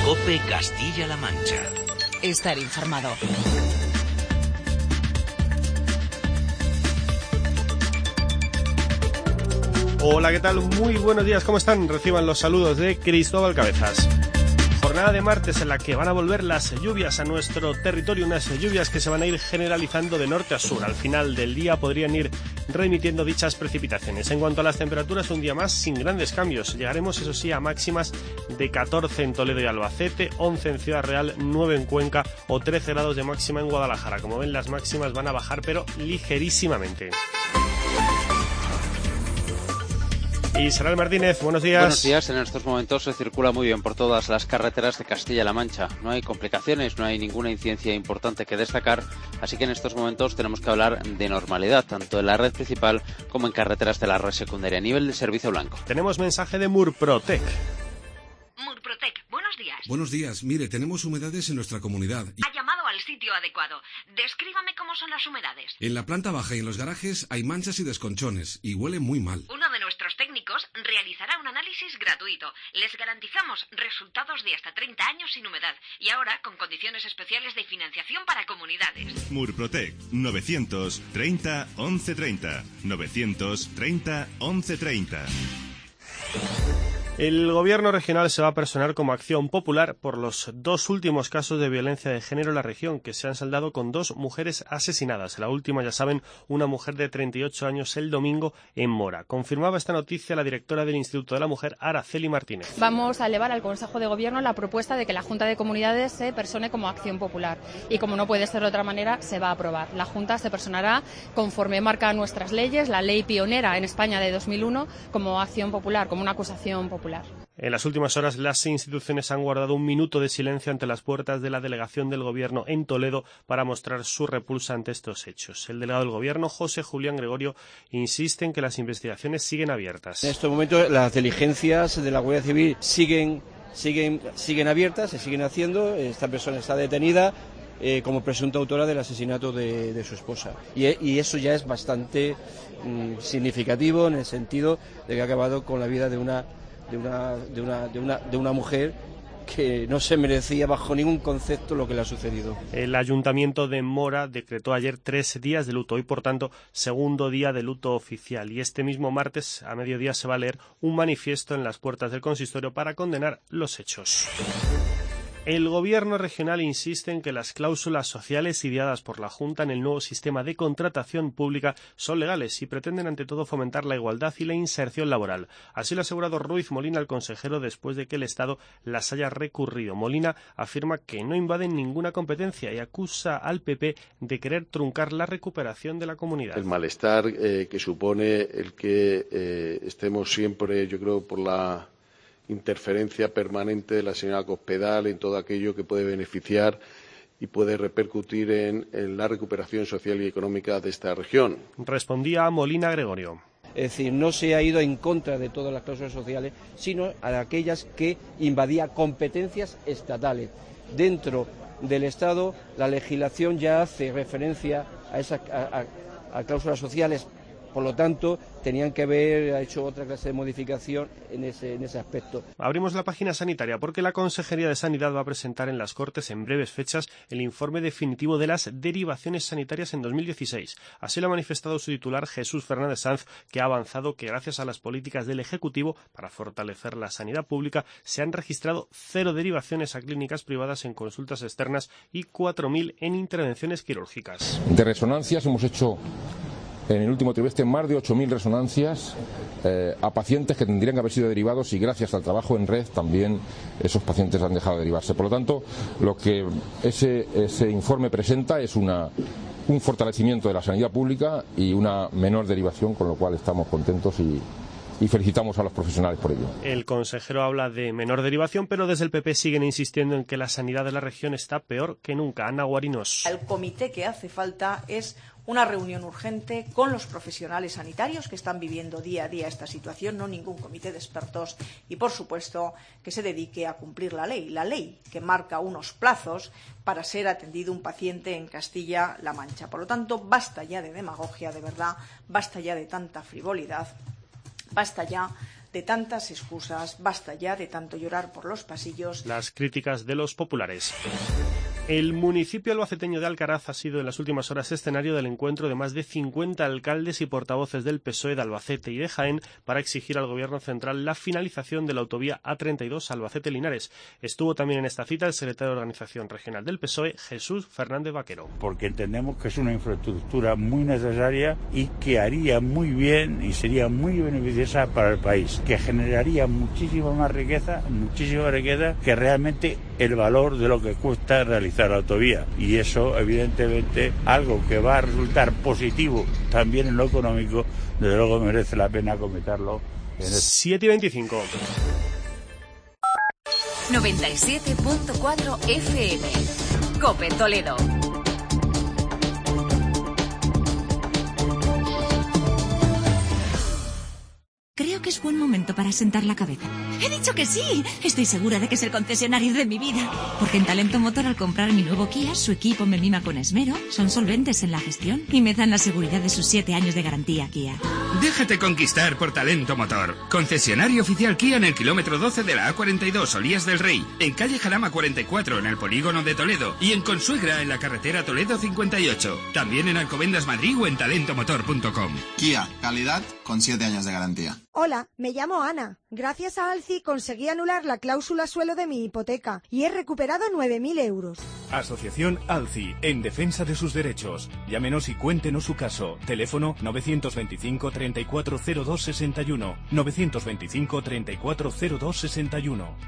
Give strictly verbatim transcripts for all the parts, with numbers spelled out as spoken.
COPE Castilla-La Mancha. Estar informado. Hola, ¿qué tal? Muy buenos días, ¿cómo están? Reciban los saludos de Cristóbal Cabezas. Jornada de martes en la que van a volver las lluvias a nuestro territorio, unas lluvias que se van a ir generalizando de norte a sur. Al final del día podrían ir remitiendo dichas precipitaciones. En cuanto a las temperaturas, un día más sin grandes cambios. Llegaremos, eso sí, a máximas de catorce en Toledo y Albacete, once en Ciudad Real, nueve en Cuenca o trece grados de máxima en Guadalajara. Como ven, las máximas van a bajar, pero ligerísimamente. Isabel Martínez, buenos días. Buenos días. En estos momentos se circula muy bien por todas las carreteras de Castilla-La Mancha. No hay complicaciones, no hay ninguna incidencia importante que destacar, así que en estos momentos tenemos que hablar de normalidad, tanto en la red principal como en carreteras de la red secundaria. A nivel de servicio blanco. Tenemos mensaje de Murprotec. Murprotec, buenos días. Buenos días. Mire, tenemos humedades en nuestra comunidad. Y... Ha llamado al sitio adecuado. Descríbame cómo son las humedades. En la planta baja y en los garajes hay manchas y desconchones y huele muy mal. Uno de nuestros técnicos realizará un análisis gratuito. Les garantizamos resultados de hasta treinta años sin humedad y ahora con condiciones especiales de financiación para comunidades. Murprotec, novecientos treinta once treinta. novecientos treinta once treinta. El gobierno regional se va a personar como acción popular por los dos últimos casos de violencia de género en la región, que se han saldado con dos mujeres asesinadas. La última, ya saben, una mujer de treinta y ocho años el domingo en Mora. Confirmaba esta noticia la directora del Instituto de la Mujer, Araceli Martínez. Vamos a elevar al Consejo de Gobierno la propuesta de que la Junta de Comunidades se persone como acción popular. Y como no puede ser de otra manera, se va a aprobar. La Junta se personará conforme marca nuestras leyes, la ley pionera en España de dos mil uno, como acción popular, como una acusación popular. En las últimas horas, las instituciones han guardado un minuto de silencio ante las puertas de la delegación del Gobierno en Toledo para mostrar su repulsa ante estos hechos. El delegado del Gobierno, José Julián Gregorio, insiste en que las investigaciones siguen abiertas. En estos momentos, las diligencias de la Guardia Civil siguen, siguen, siguen abiertas, se siguen haciendo. Esta persona está detenida eh, como presunta autora del asesinato de, de su esposa. Y, y eso ya es bastante mm, significativo en el sentido de que ha acabado con la vida de una De una, de, una, de, una, de una mujer que no se merecía bajo ningún concepto lo que le ha sucedido. El Ayuntamiento de Mora decretó ayer tres días de luto, hoy por tanto segundo día de luto oficial, y este mismo martes a mediodía se va a leer un manifiesto en las puertas del consistorio para condenar los hechos. El Gobierno regional insiste en que las cláusulas sociales ideadas por la Junta en el nuevo sistema de contratación pública son legales y pretenden ante todo fomentar la igualdad y la inserción laboral. Así lo ha asegurado Ruiz Molina, el consejero, después de que el Estado las haya recurrido. Molina afirma que no invaden ninguna competencia y acusa al P P de querer truncar la recuperación de la comunidad. El malestar eh, que supone el que eh, estemos siempre, yo creo, por la interferencia permanente de la señora Cospedal en todo aquello que puede beneficiar y puede repercutir en, en la recuperación social y económica de esta región. Respondía a Molina Gregorio. Es decir, no se ha ido en contra de todas las cláusulas sociales, sino a aquellas que invadían competencias estatales. Dentro del Estado, la legislación ya hace referencia a esas a, a, a cláusulas sociales. Por lo tanto, tenían que haber hecho otra clase de modificación en ese, en ese aspecto. Abrimos la página sanitaria porque la Consejería de Sanidad va a presentar en las Cortes en breves fechas el informe definitivo de las derivaciones sanitarias en dos mil dieciséis. Así lo ha manifestado su titular, Jesús Fernández Sanz, que ha avanzado que gracias a las políticas del Ejecutivo para fortalecer la sanidad pública se han registrado cero derivaciones a clínicas privadas en consultas externas y cuatro mil en intervenciones quirúrgicas. De resonancias hemos hecho en el último trimestre más de ocho mil resonancias eh, a pacientes que tendrían que haber sido derivados y gracias al trabajo en red también esos pacientes han dejado de derivarse. Por lo tanto, lo que ese, ese informe presenta es una, un fortalecimiento de la sanidad pública y una menor derivación, con lo cual estamos contentos y y felicitamos a los profesionales por ello. El consejero habla de menor derivación, pero desde el P P siguen insistiendo en que la sanidad de la región está peor que nunca. Ana Guarinos. El comité que hace falta es una reunión urgente con los profesionales sanitarios que están viviendo día a día esta situación, no ningún comité de expertos, y, por supuesto, que se dedique a cumplir la ley, la ley que marca unos plazos para ser atendido un paciente en Castilla-La Mancha. Por lo tanto, basta ya de demagogia, de verdad, basta ya de tanta frivolidad, basta ya de de tantas excusas, basta ya de tanto llorar por los pasillos. Las críticas de los populares. El municipio albaceteño de Alcaraz ha sido en las últimas horas escenario del encuentro de más de cincuenta alcaldes y portavoces del P S O E de Albacete y de Jaén para exigir al Gobierno central la finalización de la autovía A treinta y dos Albacete-Linares. Estuvo también en esta cita el secretario de Organización Regional del P S O E, Jesús Fernández Vaquero. Porque entendemos que es una infraestructura muy necesaria y que haría muy bien y sería muy beneficiosa para el país, que generaría muchísima más riqueza, muchísima riqueza que realmente el valor de lo que cuesta realizar la autovía, y eso evidentemente algo que va a resultar positivo también en lo económico, desde luego merece la pena comentarlo. siete y veinticinco. noventa y siete punto cuatro F M. COPE Toledo. Creo que es buen momento para sentar la cabeza. ¡He dicho que sí! Estoy segura de que es el concesionario de mi vida. Porque en Talento Motor, al comprar mi nuevo Kia, su equipo me mima con esmero, son solventes en la gestión y me dan la seguridad de sus siete años de garantía Kia. Déjate conquistar por Talento Motor. Concesionario oficial Kia en el kilómetro doce de la A cuarenta y dos, Olías del Rey. En calle Jarama cuarenta y cuatro, en el polígono de Toledo. Y en Consuegra, en la carretera Toledo cincuenta y ocho. También en Alcobendas Madrid o en talento motor punto com. Kia, calidad con siete años de garantía. Hola, me llamo Ana. Gracias a Alci conseguí anular la cláusula suelo de mi hipoteca y he recuperado nueve mil euros. Asociación Alci, en defensa de sus derechos. Llámenos y cuéntenos su caso. Teléfono novecientos veinticinco, treinta y cuatro cero dos, sesenta y uno. novecientos veinticinco, treinta y cuatro cero dos, sesenta y uno.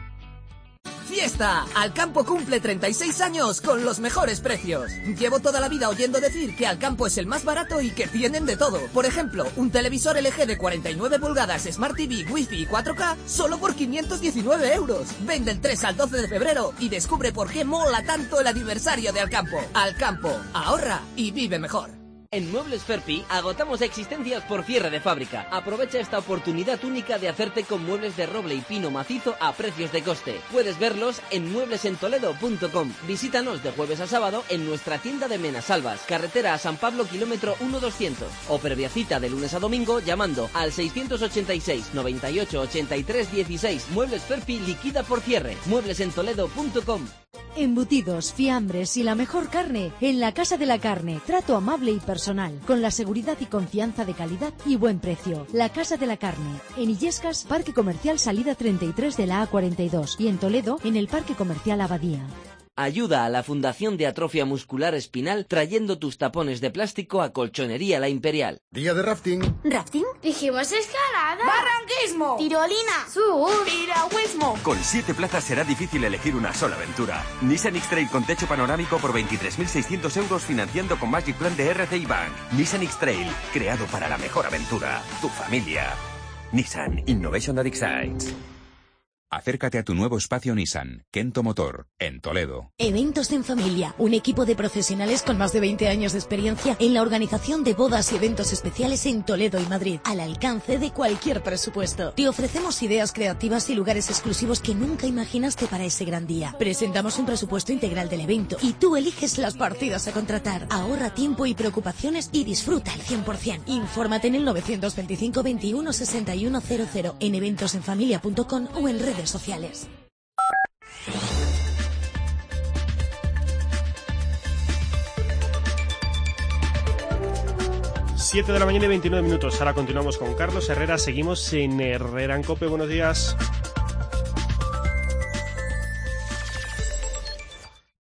¡Fiesta! Alcampo cumple treinta y seis años con los mejores precios. Llevo toda la vida oyendo decir que Alcampo es el más barato y que tienen de todo. Por ejemplo, un televisor L G de cuarenta y nueve pulgadas, Smart T V, Wi-Fi y cuatro K, solo por quinientos diecinueve euros. Ven del tres al doce de febrero y descubre por qué mola tanto el aniversario de Alcampo. Alcampo, ahorra y vive mejor. En Muebles Ferpi agotamos existencias por cierre de fábrica. Aprovecha esta oportunidad única de hacerte con muebles de roble y pino macizo a precios de coste. Puedes verlos en muebles en toledo punto com. Visítanos de jueves a sábado en nuestra tienda de Menasalvas, carretera a San Pablo, kilómetro uno doscientos. O previa cita de lunes a domingo llamando al seiscientos ochenta y seis, noventa y ocho, ochenta y tres, dieciséis. Muebles Ferpi liquida por cierre. muebles en toledo punto com. Embutidos, fiambres y la mejor carne en la Casa de la Carne. Trato amable y personal, con la seguridad y confianza de calidad y buen precio. La Casa de la Carne. En Illescas, Parque Comercial Salida treinta y tres de la A cuarenta y dos. Y en Toledo, en el Parque Comercial Abadía. Ayuda a la Fundación de Atrofia Muscular Espinal trayendo tus tapones de plástico a Colchonería La Imperial. Día de rafting. ¿Rafting? Dijimos escalada. ¡Barranquismo! Tirolina. ¡Sur! ¡Piragüismo! Con siete plazas será difícil elegir una sola aventura. Nissan X-Trail con techo panorámico por veintitrés mil seiscientos euros financiando con Magic Plan de R C I Bank. Nissan X-Trail, creado para la mejor aventura. Tu familia. Nissan Innovation that excites. Acércate a tu nuevo espacio Nissan, Kento Motor, en Toledo. Eventos en Familia, un equipo de profesionales con más de veinte años de experiencia en la organización de bodas y eventos especiales en Toledo y Madrid, al alcance de cualquier presupuesto. Te ofrecemos ideas creativas y lugares exclusivos que nunca imaginaste para ese gran día. Presentamos un presupuesto integral del evento y tú eliges las partidas a contratar. Ahorra tiempo y preocupaciones y disfruta al cien por cien. Infórmate en el novecientos veinticinco, veintiuno, sesenta y uno cero cero, en eventos en familia punto com o en redes sociales. siete de la mañana y veintinueve minutos. Ahora continuamos con Carlos Herrera. Seguimos en Herrera en COPE. Buenos días.